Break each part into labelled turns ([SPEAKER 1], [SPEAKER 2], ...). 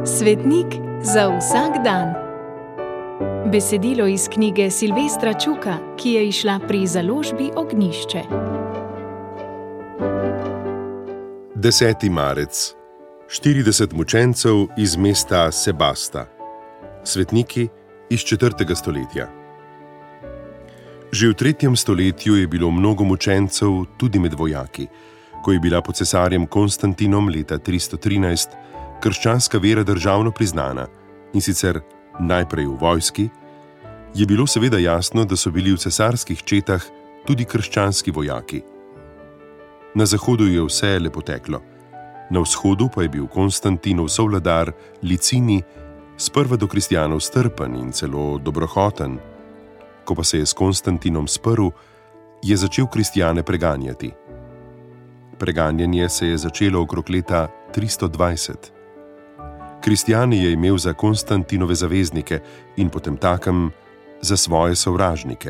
[SPEAKER 1] Svetnik za vsak dan. Besedilo iz knjige Silvestra Čuka, ki je izšla pri založbi Ognjišče.
[SPEAKER 2] 10. marec. 40 mučencev iz mesta Sebasta. Svetniki iz 4. stoletja. Že v 3. stoletju je bilo mnogo mučencev tudi med vojaki. Ko je bila pod cesarjem Konstantinom leta 313 krščanska vera državno priznana, in sicer najprej v vojski, je bilo seveda jasno, da so bili v cesarskih četah tudi krščanski vojaki. Na zahodu je vse lepo teklo. Na vzhodu pa je bil Konstantinov sovladar Licini sprva do kristjanov strpen in celo dobrohoten. Ko pa se je s Konstantinom sprl, je začel kristjane preganjati. Preganjanje se je začelo okrog leta 320. Kristjane je imel za Konstantinove zaveznike in potemtakem za svoje sovražnike.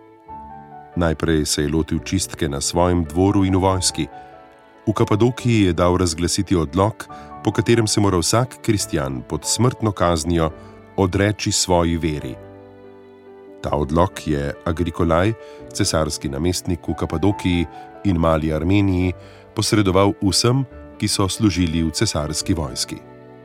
[SPEAKER 2] Najprej se je lotil čistke na svojem dvoru in v vojski. V Kapadokiji je dal razglasiti odlok, po katerem se mora vsak kristjan pod smrtno kaznijo odreči svoji veri. Ta odlok je Agrikolaj, cesarski namestnik v Kapadokiji in Mali Armeniji, posredoval vsem, ki so služili v cesarski vojski.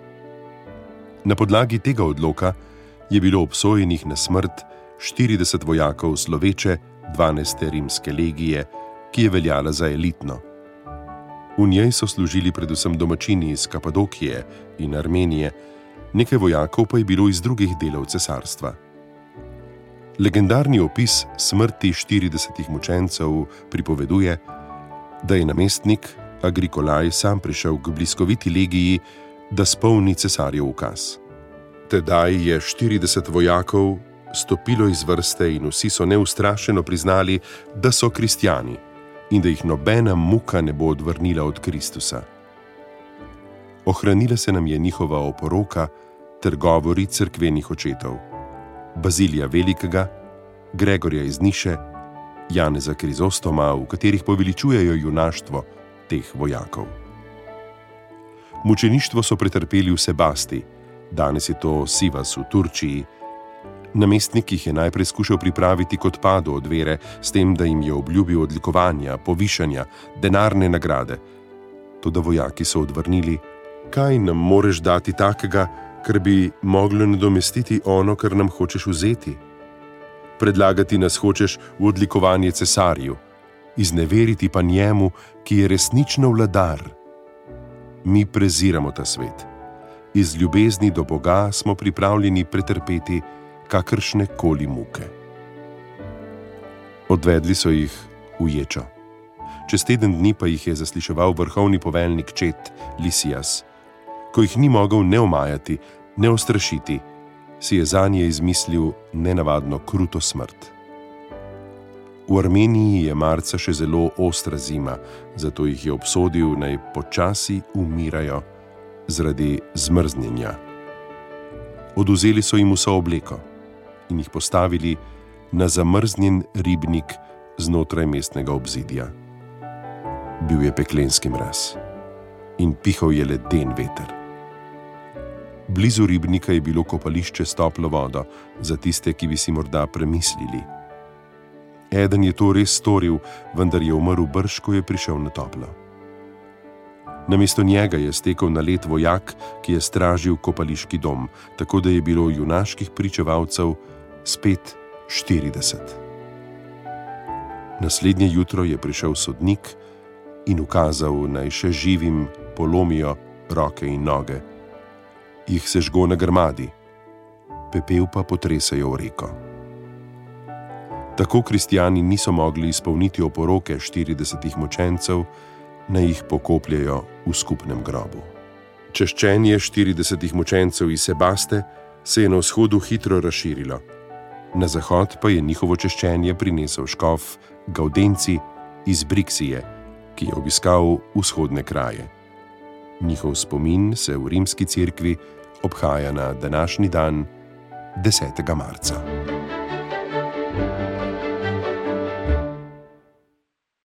[SPEAKER 2] Na podlagi tega odloka je bilo obsojenih na smrt 40 vojakov sloveče 12. rimske legije, ki je veljala za elitno. V njej so služili predvsem domačini iz Kapadokije in Armenije, nekaj vojakov pa je bilo iz drugih delov cesarstva. Legendarni opis smrti 40 mučencev pripoveduje, da je namestnik Agrikolaj sam prišel k bliskoviti legiji, da spolni cesarjev ukaz. Tedaj je 40 vojakov stopilo iz vrste in vsi so neustrašeno priznali, da so kristjani in da jih nobena muka ne bo odvrnila od Kristusa. Ohranila se nam je njihova oporoka ter govori cerkvenih očetov, Bazilija Velikega, Gregorja iz Niše, Janeza Krizostoma, v katerih poveličujejo junaštvo teh vojakov. Mučeništvo so pretrpeli v Sebasti, danes je to Sivas v Turčiji. Namestnik jih je najprej skušal pripraviti kot pado od vere, s tem, da jim je obljubil odlikovanja, povišanja, denarne nagrade. Toda vojaki so odvrnili: kaj nam moreš dati takega, kar bi moglo nadomestiti ono, kar nam hočeš vzeti? Predlagati nas hočeš v odlikovanje cesarju, izneveriti pa njemu, ki je resnično vladar. Mi preziramo ta svet. Iz ljubezni do Boga smo pripravljeni pretrpeti kakršne koli muke. Odvedli so jih v ječo. Čez teden dni pa jih je zasliševal vrhovni poveljnik čet Lisijas. Ko jih ni mogel ne omajati, ne ustrašiti, si je zanje izmislil nenavadno kruto smrt. V Armeniji je marca še zelo ostra zima, zato jih je obsodil, naj počasi umirajo zaradi zmrznjenja. Odvzeli so jim vso obleko in jih postavili na zamrznjen ribnik znotraj mestnega obzidja. Bil je peklenski mraz in pihal je leden veter. Blizu ribnika je bilo kopališče s toplo vodo za tiste, ki bi si morda premislili. Eden je to res storil, vendar je umrl brž, ko je prišel na toplo. Namesto njega je stekel na led vojak, ki je stražil kopališki dom, tako da je bilo junaških pričevalcev spet 40. Naslednje jutro je prišel sodnik in ukazal, naj še živim polomijo roke in noge. Jih sežgo na grmadi, pepel pa potresajo v reko. Tako kristjani niso mogli izpolniti oporoke 40 mučencev, naj jih pokopljejo v skupnem grobu. Češčenje 40 mučencev iz Sebaste se je na vzhodu hitro razširilo. Na zahod pa je njihovo češčenje prinesel škof Gaudenci iz Briksije, ki je obiskal vzhodne kraje. Njihov spomin se v rimski cerkvi obhaja na današnji dan, 10. marca.